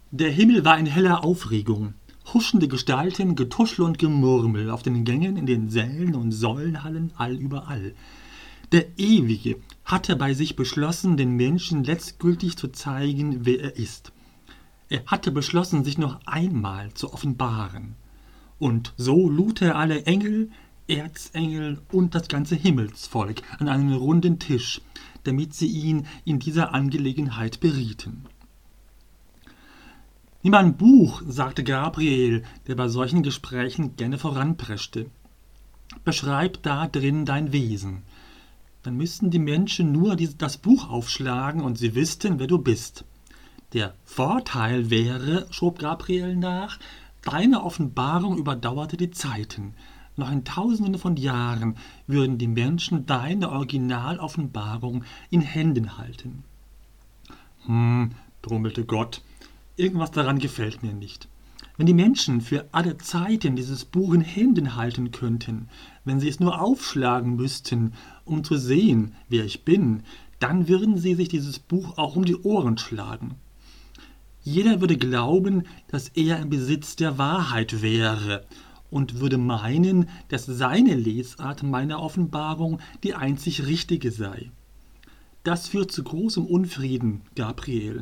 Der Himmel war in heller Aufregung. Huschende Gestalten, Getuschel und Gemurmel auf den Gängen, in den Sälen und Säulenhallen, allüberall. Der Ewige hatte bei sich beschlossen, den Menschen letztgültig zu zeigen, wer er ist. Er hatte beschlossen, sich noch einmal zu offenbaren. Und so lud er alle Engel, Erzengel und das ganze Himmelsvolk an einen runden Tisch, damit sie ihn in dieser Angelegenheit berieten. Nimm ein Buch, sagte Gabriel, der bei solchen Gesprächen gerne voranpreschte. Beschreib da drin dein Wesen. Dann müssten die Menschen nur das Buch aufschlagen und sie wüssten, wer du bist. Der Vorteil wäre, schob Gabriel nach, deine Offenbarung überdauerte die Zeiten. Noch in Tausenden von Jahren würden die Menschen deine Originaloffenbarung in Händen halten. Brummelte Gott, irgendwas daran gefällt mir nicht. Wenn die Menschen für alle Zeiten dieses Buch in Händen halten könnten, wenn sie es nur aufschlagen müssten, um zu sehen, wer ich bin, dann würden sie sich dieses Buch auch um die Ohren schlagen. Jeder würde glauben, dass er im Besitz der Wahrheit wäre und würde meinen, dass seine Lesart meiner Offenbarung die einzig richtige sei. Das führt zu großem Unfrieden, Gabriel.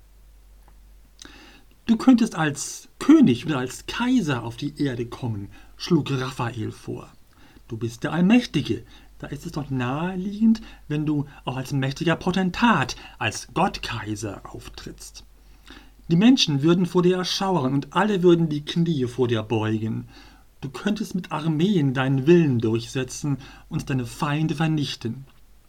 Du könntest als König oder als Kaiser auf die Erde kommen, schlug Raphael vor. Du bist der Allmächtige. Da ist es doch naheliegend, wenn du auch als mächtiger Potentat, als Gottkaiser auftrittst. Die Menschen würden vor dir erschauern und alle würden die Knie vor dir beugen. Du könntest mit Armeen deinen Willen durchsetzen und deine Feinde vernichten.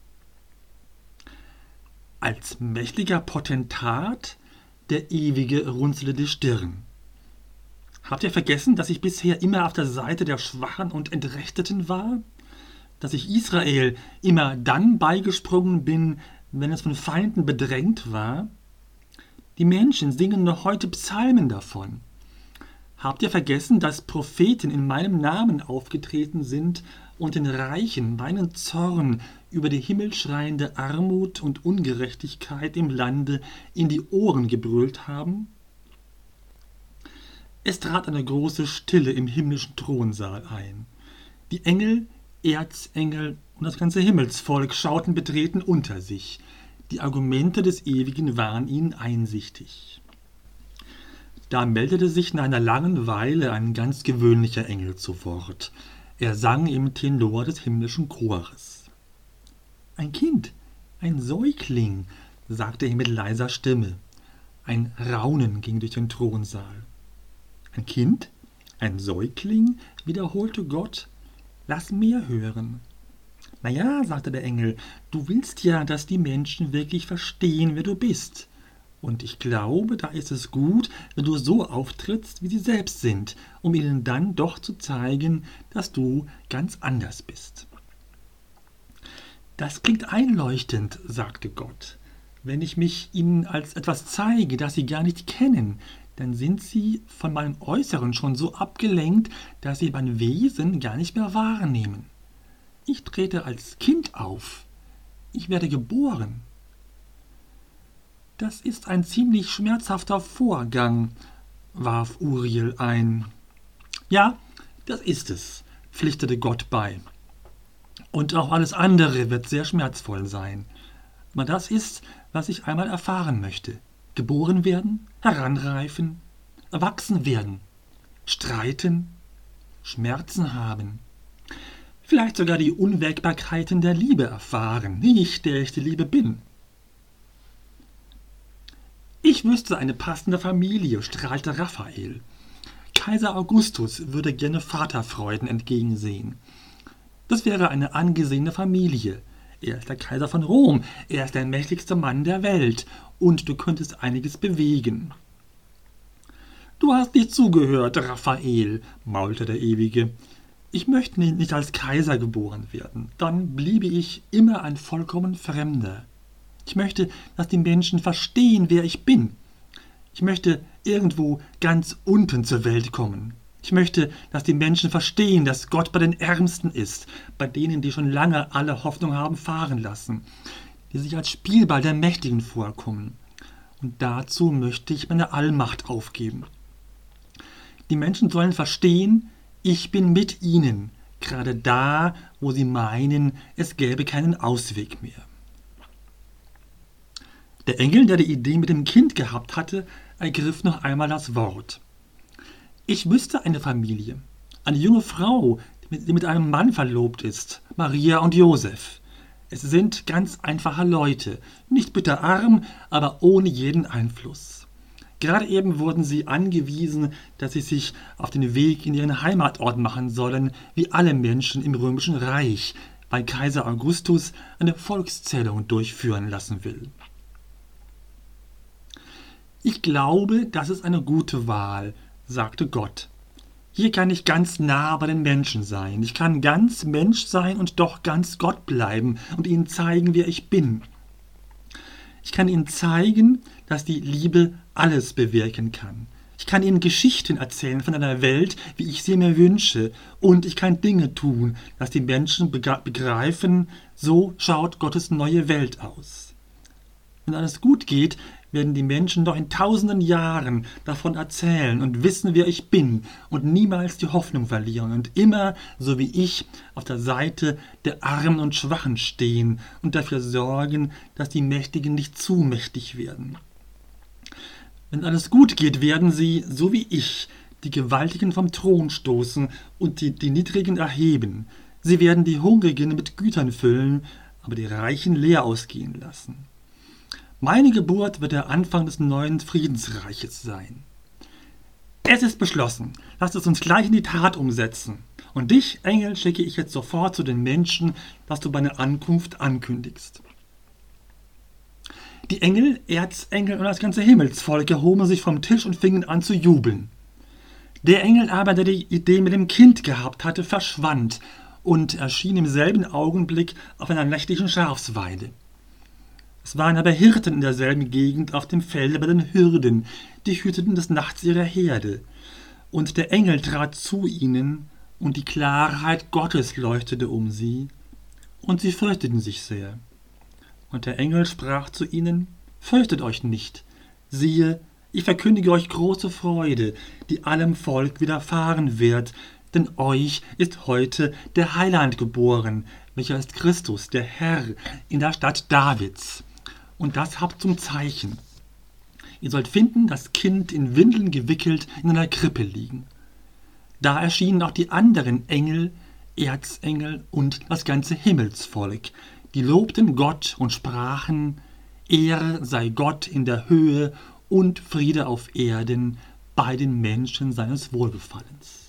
Als mächtiger Potentat? Der Ewige runzelte die Stirn. Habt ihr vergessen, dass ich bisher immer auf der Seite der Schwachen und Entrechteten war? Dass ich Israel immer dann beigesprungen bin, wenn es von Feinden bedrängt war? Die Menschen singen noch heute Psalmen davon. Habt ihr vergessen, dass Propheten in meinem Namen aufgetreten sind und den Reichen meinen Zorn über die himmelschreiende Armut und Ungerechtigkeit im Lande in die Ohren gebrüllt haben? Es trat eine große Stille im himmlischen Thronsaal ein. Die Engel, Erzengel und das ganze Himmelsvolk schauten betreten unter sich. Die Argumente des Ewigen waren ihnen einsichtig. Da meldete sich nach einer langen Weile ein ganz gewöhnlicher Engel zu Wort. Er sang im Tenor des himmlischen Chores. »Ein Kind, ein Säugling«, sagte er mit leiser Stimme. Ein Raunen ging durch den Thronsaal. »Ein Kind? Ein Säugling?«, wiederholte Gott. »Lass mehr hören.« »Na ja«, sagte der Engel, »du willst ja, dass die Menschen wirklich verstehen, wer du bist. Und ich glaube, da ist es gut, wenn du so auftrittst, wie sie selbst sind, um ihnen dann doch zu zeigen, dass du ganz anders bist.« »Das klingt einleuchtend«, sagte Gott. »Wenn ich mich ihnen als etwas zeige, das sie gar nicht kennen, dann sind sie von meinem Äußeren schon so abgelenkt, dass sie mein Wesen gar nicht mehr wahrnehmen. Ich trete als Kind auf. Ich werde geboren.« »Das ist ein ziemlich schmerzhafter Vorgang«, warf Uriel ein. »Ja, das ist es«, pflichtete Gott bei. »Und auch alles andere wird sehr schmerzvoll sein. Aber das ist, was ich einmal erfahren möchte. Geboren werden, heranreifen, erwachsen werden, streiten, Schmerzen haben. Vielleicht sogar die Unwägbarkeiten der Liebe erfahren, nicht der ich die Liebe bin.« »Ich wüsste eine passende Familie«, strahlte Raphael. »Kaiser Augustus würde gerne Vaterfreuden entgegensehen. Das wäre eine angesehene Familie. Er ist der Kaiser von Rom, er ist der mächtigste Mann der Welt und du könntest einiges bewegen.« »Du hast nicht zugehört, Raphael«, maulte der Ewige. »Ich möchte nicht als Kaiser geboren werden, dann bliebe ich immer ein vollkommen Fremder. Ich möchte, dass die Menschen verstehen, wer ich bin. Ich möchte irgendwo ganz unten zur Welt kommen. Ich möchte, dass die Menschen verstehen, dass Gott bei den Ärmsten ist, bei denen, die schon lange alle Hoffnung haben fahren lassen, die sich als Spielball der Mächtigen vorkommen. und dazu möchte ich meine Allmacht aufgeben. Die Menschen sollen verstehen, ich bin mit ihnen, gerade da, wo sie meinen, es gäbe keinen Ausweg mehr. Der Engel, der die Idee mit dem Kind gehabt hatte, ergriff noch einmal das Wort. Ich wüsste eine Familie, eine junge Frau, die mit einem Mann verlobt ist, Maria und Josef. Es sind ganz einfache Leute, nicht bitterarm, aber ohne jeden Einfluss. Gerade eben wurden sie angewiesen, dass sie sich auf den Weg in ihren Heimatort machen sollen, wie alle Menschen im Römischen Reich, weil Kaiser Augustus eine Volkszählung durchführen lassen will. Ich glaube, das ist eine gute Wahl, sagte Gott. Hier kann ich ganz nah bei den Menschen sein. Ich kann ganz Mensch sein und doch ganz Gott bleiben und ihnen zeigen, wer ich bin. Ich kann ihnen zeigen, dass die Liebe alles bewirken kann. Ich kann ihnen Geschichten erzählen von einer Welt, wie ich sie mir wünsche. Und ich kann Dinge tun, dass die Menschen begreifen, so schaut Gottes neue Welt aus. Wenn alles gut geht, werden die Menschen noch in tausenden Jahren davon erzählen und wissen, wer ich bin und niemals die Hoffnung verlieren und immer, so wie ich, auf der Seite der Armen und Schwachen stehen und dafür sorgen, dass die Mächtigen nicht zu mächtig werden. Wenn alles gut geht, werden sie, so wie ich, die Gewaltigen vom Thron stoßen und die Niedrigen erheben. Sie werden die Hungrigen mit Gütern füllen, aber die Reichen leer ausgehen lassen. Meine Geburt wird der Anfang des neuen Friedensreiches sein. Es ist beschlossen. Lasst es uns gleich in die Tat umsetzen. Und dich, Engel, schicke ich jetzt sofort zu den Menschen, dass du meine Ankunft ankündigst. Die Engel, Erzengel und das ganze Himmelsvolk erhoben sich vom Tisch und fingen an zu jubeln. Der Engel aber, der die Idee mit dem Kind gehabt hatte, verschwand und erschien im selben Augenblick auf einer nächtlichen Schafsweide. Es waren aber Hirten in derselben Gegend auf dem Felde bei den Hürden, die hüteten des Nachts ihre Herde. Und der Engel trat zu ihnen, und die Klarheit Gottes leuchtete um sie, und sie fürchteten sich sehr. Und der Engel sprach zu ihnen: Fürchtet euch nicht, siehe, ich verkündige euch große Freude, die allem Volk widerfahren wird, denn euch ist heute der Heiland geboren, welcher ist Christus, der Herr, in der Stadt Davids. Und das habt zum Zeichen. Ihr sollt finden, das Kind in Windeln gewickelt in einer Krippe liegen. Da erschienen auch die anderen Engel, Erzengel und das ganze Himmelsvolk. Die lobten Gott und sprachen: Ehre sei Gott in der Höhe und Friede auf Erden bei den Menschen seines Wohlgefallens.